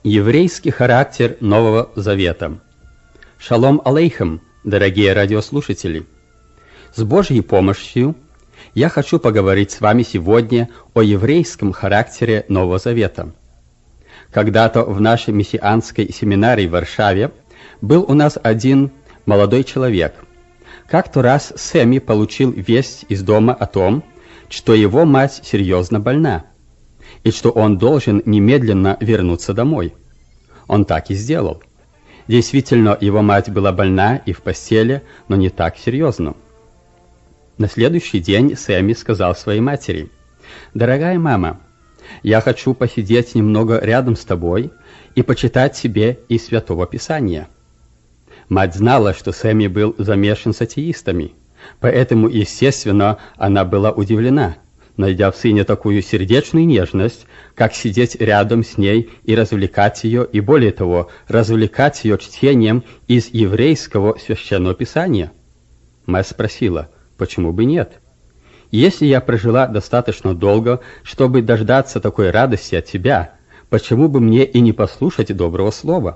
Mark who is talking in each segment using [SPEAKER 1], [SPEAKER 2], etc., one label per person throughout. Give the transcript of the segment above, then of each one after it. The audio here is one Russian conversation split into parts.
[SPEAKER 1] Еврейский характер Нового Завета. Шалом алейхем, дорогие радиослушатели! С Божьей помощью я хочу поговорить с вами сегодня о еврейском характере Нового Завета. Когда-то в нашей мессианской семинарии в Варшаве был у нас один молодой человек. Как-то раз Сэмми получил весть из дома о том, что его мать серьезно больна, и что он должен немедленно вернуться домой. Он так и сделал. Действительно, его мать была больна и в постели, но не так серьезно. На следующий день Сэмми сказал своей матери: «Дорогая мама, я хочу посидеть немного рядом с тобой и почитать тебе из Святого Писания». Мать знала, что Сэмми был замешан с атеистами, поэтому, естественно, она была удивлена, найдя в сыне такую сердечную нежность, как сидеть рядом с ней и развлекать ее, и более того, развлекать ее чтением из еврейского священного писания. Мать спросила: «Почему бы нет? Если я прожила достаточно долго, чтобы дождаться такой радости от тебя, почему бы мне и не послушать доброго слова?»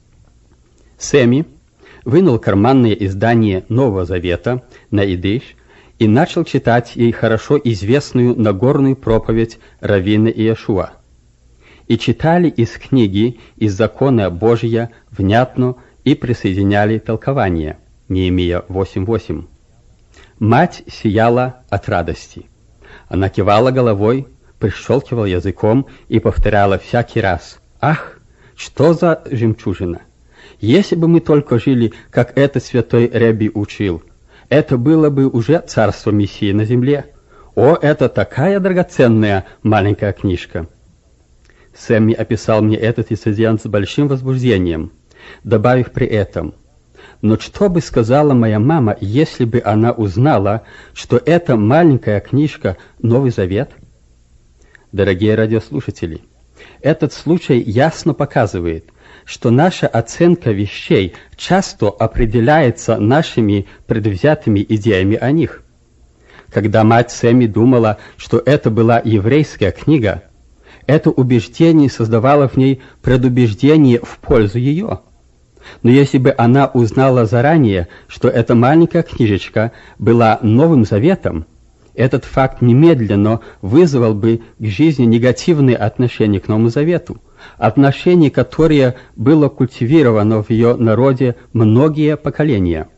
[SPEAKER 1] Сэмми вынул карманное издание Нового Завета на идиш и начал читать ей хорошо известную Нагорную проповедь раввина Иешуа. И читали из книги, из закона Божия, внятно и присоединяли толкование. Неемия 8:8. Мать сияла от радости. Она кивала головой, прищелкивала языком и повторяла всякий раз: «Ах, что за жемчужина! Если бы мы только жили, как этот святой Ребби учил, это было бы уже царство Мессии на земле. О, это такая драгоценная маленькая книжка!» Сэмми описал мне этот инцидент с большим возбуждением, добавив при этом: «Но что бы сказала моя мама, если бы она узнала, что эта маленькая книжка — Новый Завет?» Дорогие радиослушатели, этот случай ясно показывает, что наша оценка вещей часто определяется нашими предвзятыми идеями о них. Когда мать Сэмми думала, что это была еврейская книга, это убеждение создавало в ней предубеждение в пользу ее. Но если бы она узнала заранее, что эта маленькая книжечка была Новым Заветом, этот факт немедленно вызвал бы к жизни негативные отношения к Новому Завету, отношение, которое было культивировано в ее народе многие поколения.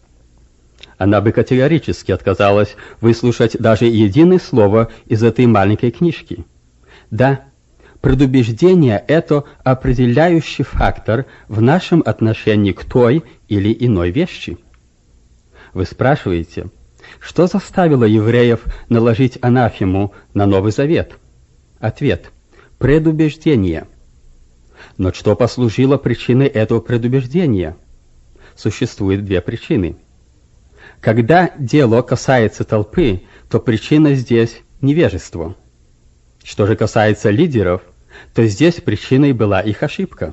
[SPEAKER 1] Она бы категорически отказалась выслушать даже единое слово из этой маленькой книжки. Да, предубеждение – это определяющий фактор в нашем отношении к той или иной вещи. Вы спрашиваете, что заставило евреев наложить анафему на Новый Завет? Ответ – предубеждение. Но что послужило причиной этого предубеждения? Существует две причины. Когда дело касается толпы, то причина здесь – невежество. Что же касается лидеров, то здесь причиной была их ошибка.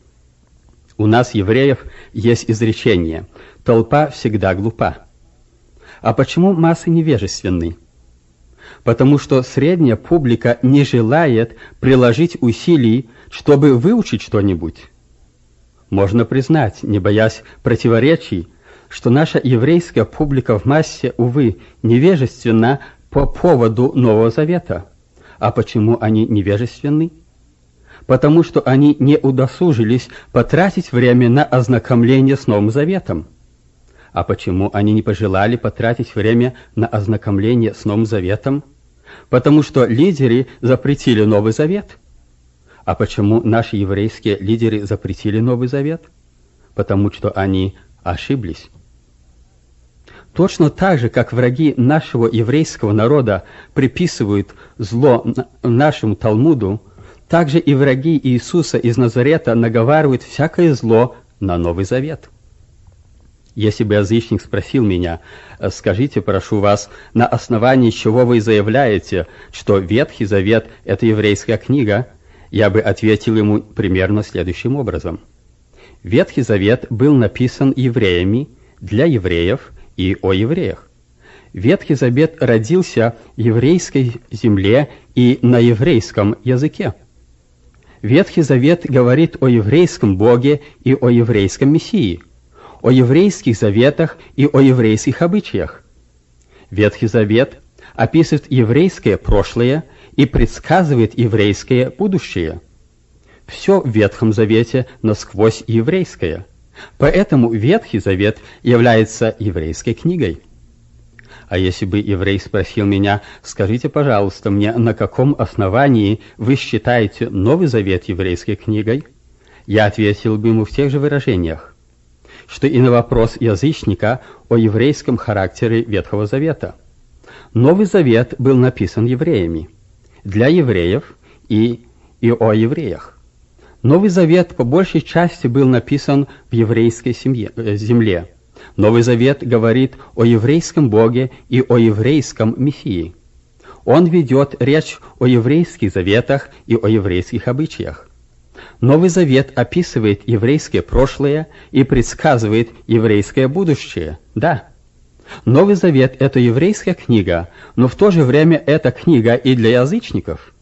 [SPEAKER 1] У нас, евреев, есть изречение: «Толпа всегда глупа». А почему массы невежественны? Потому что средняя публика не желает приложить усилий, чтобы выучить что-нибудь. Можно признать, не боясь противоречий, что наша еврейская публика в массе, увы, невежественна по поводу Нового Завета. А почему они невежественны? Потому что они не удосужились потратить время на ознакомление с Новым Заветом. А почему они не пожелали потратить время на ознакомление с Новым Заветом? Потому что лидеры запретили Новый Завет. А почему наши еврейские лидеры запретили Новый Завет? Потому что они ошиблись. Точно так же, как враги нашего еврейского народа приписывают зло нашему Талмуду, так же и враги Иисуса из Назарета наговаривают всякое зло на Новый Завет. Если бы язычник спросил меня: «Скажите, прошу вас, на основании чего вы заявляете, что Ветхий Завет – это еврейская книга?», я бы ответил ему примерно следующим образом. Ветхий Завет был написан евреями, для евреев и о евреях. Ветхий Завет родился в еврейской земле и на еврейском языке. Ветхий Завет говорит о еврейском Боге и о еврейском Мессии, о еврейских заветах и о еврейских обычаях. Ветхий Завет описывает еврейское прошлое и предсказывает еврейское будущее. Все в Ветхом Завете насквозь еврейское, поэтому Ветхий Завет является еврейской книгой. А если бы еврей спросил меня: скажите, пожалуйста, мне, на каком основании вы считаете Новый Завет еврейской книгой, я ответил бы ему в тех же выражениях, что и на вопрос язычника о еврейском характере Ветхого Завета. Новый Завет был написан евреями, для евреев и о евреях. Новый Завет по большей части был написан в еврейской земле. Новый Завет говорит о еврейском Боге и о еврейском Мессии. Он ведет речь о еврейских заветах и о еврейских обычаях. Новый Завет описывает еврейское прошлое и предсказывает еврейское будущее. Да, Новый Завет — это еврейская книга, но в то же время это книга и для язычников.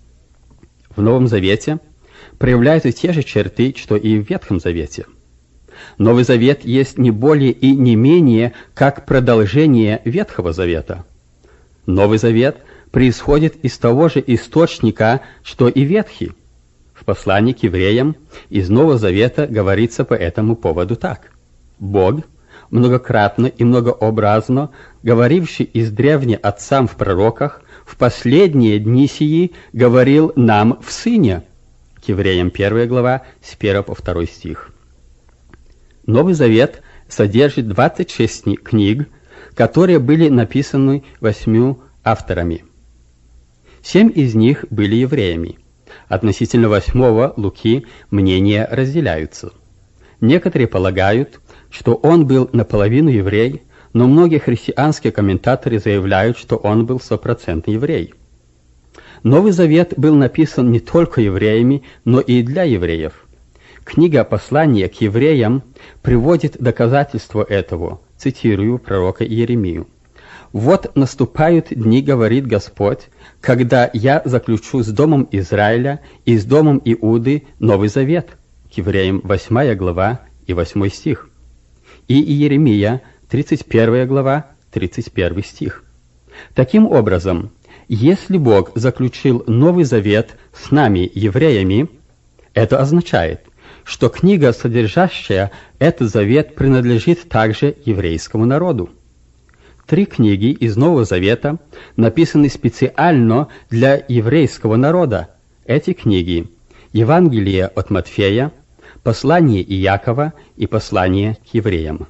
[SPEAKER 1] В Новом Завете проявляются те же черты, что и в Ветхом Завете. Новый Завет есть не более и не менее, как продолжение Ветхого Завета. Новый Завет происходит из того же источника, что и Ветхий. В послании к евреям из Нового Завета говорится по этому поводу так: «Бог, многократно и многообразно говоривший издревне отцам в пророках, в последние дни сии говорил нам в Сыне». К евреям 1 глава, с 1 по 2 стих. Новый Завет содержит 26 книг, которые были написаны 8 авторами. 7 из них были евреями. Относительно 8 Луки мнения разделяются. Некоторые полагают, что он был наполовину еврей, но многие христианские комментаторы заявляют, что он был 100% еврей. Новый Завет был написан не только евреями, но и для евреев. Книга «Послание к евреям» приводит доказательство этого, цитирую пророка Иеремию. «Вот наступают дни, говорит Господь, когда я заключу с домом Израиля и с домом Иуды Новый Завет». К евреям 8 глава и 8 стих. И Иеремия 31 глава, 31 стих. Таким образом, если Бог заключил Новый Завет с нами, евреями, это означает, что книга, содержащая этот завет, принадлежит также еврейскому народу. 3 книги из Нового Завета написаны специально для еврейского народа. Эти книги – Евангелие от Матфея, Послание Иакова и Послание к евреям.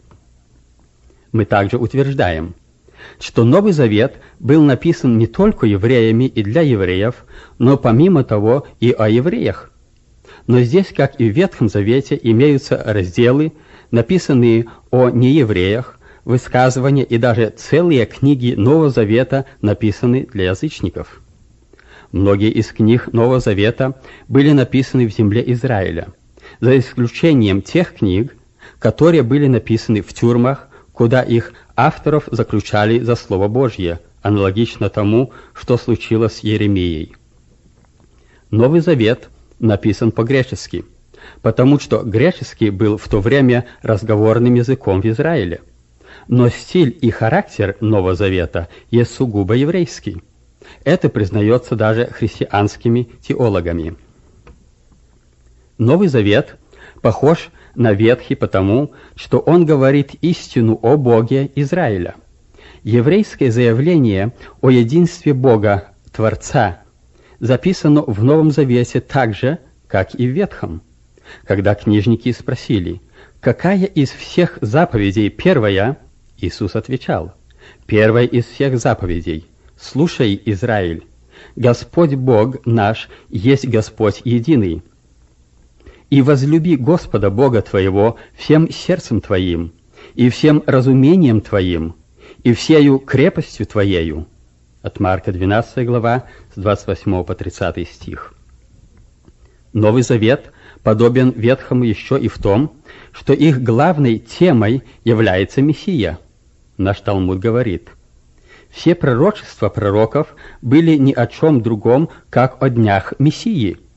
[SPEAKER 1] Мы также утверждаем, что Новый Завет был написан не только евреями и для евреев, но помимо того и о евреях. Но здесь, как и в Ветхом Завете, имеются разделы, написанные о неевреях, высказывания и даже целые книги Нового Завета написаны для язычников. Многие из книг Нового Завета были написаны в земле Израиля, за исключением тех книг, которые были написаны в тюрьмах, куда их авторов заключали за Слово Божье, аналогично тому, что случилось с Иеремией. Новый Завет написан по-гречески, потому что греческий был в то время разговорным языком в Израиле. Но стиль и характер Нового Завета есть сугубо еврейский. Это признается даже христианскими теологами. Новый Завет похож на Ветхий потому, что он говорит истину о Боге Израиля. Еврейское заявление о единстве Бога, Творца, записано в Новом Завете так же, как и в Ветхом. Когда книжники спросили, какая из всех заповедей первая, Иисус отвечал: первая из всех заповедей: слушай, Израиль, Господь Бог наш есть Господь единый. И возлюби Господа Бога твоего всем сердцем твоим, и всем разумением твоим, и всею крепостью твоею. От Марка 12 глава, с 28 по 30 стих. Новый Завет подобен Ветхому еще и в том, что их главной темой является Мессия. Наш Талмуд говорит: все пророчества пророков были ни о чем другом, как о днях Мессии.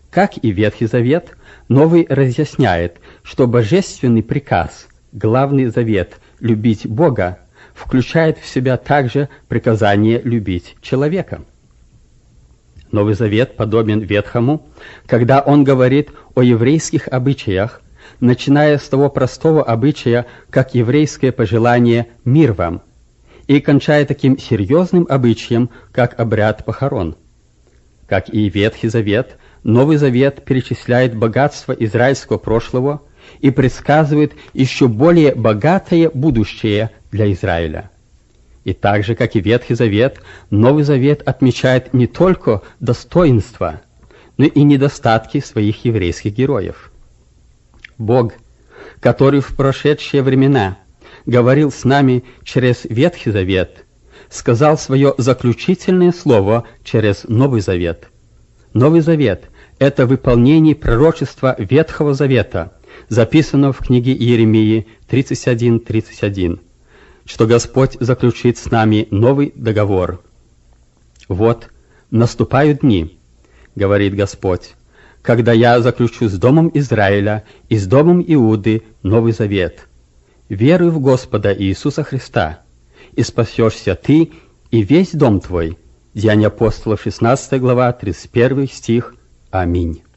[SPEAKER 1] Как и Ветхий Завет, Новый разъясняет, что божественный приказ, главный завет «любить Бога» включает в себя также приказание любить человека. Новый Завет подобен Ветхому, когда он говорит о еврейских обычаях, начиная с того простого обычая, как еврейское пожелание «мир вам», и кончая таким серьезным обычаем, как обряд похорон. Как и Ветхий Завет, Новый Завет перечисляет богатство израильского прошлого и предсказывает еще более богатое будущее для Израиля. И так же, как и Ветхий Завет, Новый Завет отмечает не только достоинства, но и недостатки своих еврейских героев. Бог, который в прошедшие времена говорил с нами через Ветхий Завет, сказал свое заключительное слово через Новый Завет. Новый Завет – это выполнение пророчества Ветхого Завета, записанного в книге Иеремии 31:31, что Господь заключит с нами новый договор. «Вот, наступают дни, — говорит Господь, — когда я заключу с домом Израиля и с домом Иуды новый завет. Веруй в Господа Иисуса Христа, и спасешься ты и весь дом твой». Деяния апостолов, 16 глава, 31 стих. Аминь.